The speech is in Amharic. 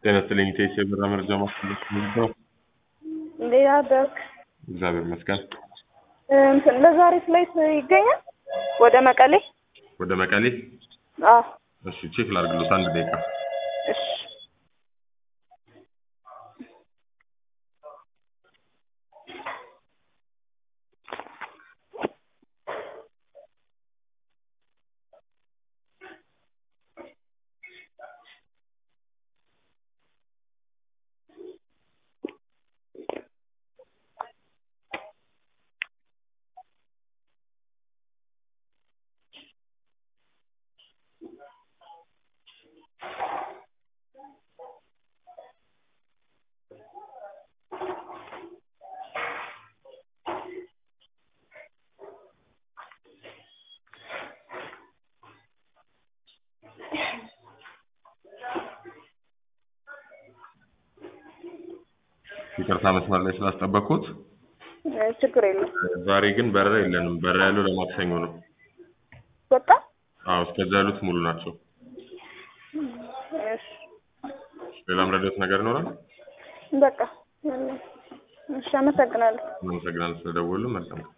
ጤና ይስጥልኝ ኢቴስ የበራ መረጃ ማስተላለፍ ነው። እንዴት አደርክ? እግዚአብሔር ይመስገን። ለዛሬ ፍላይት ይገኛል ወደ መቀሌ? ወደ መቀሌ? አዎ። እሺ ቼክ ላድርግልዎት አንድ ደቂቃ። እሺ። ይቅርታ መስመር ላይ ስላስጠበቅኩት። ችግር የለም። ዛሬ ግን በረራ የለንም። በረራ ያለው ለማክሰኞ ነው። በቃ አዎ፣ እስከዛ ያሉት ሙሉ ናቸው። እሺ። ሌላ ምረዳት ነገር ይኖራል? በቃ እሺ፣ አመሰግናለሁ። ስለደወሉ መልካም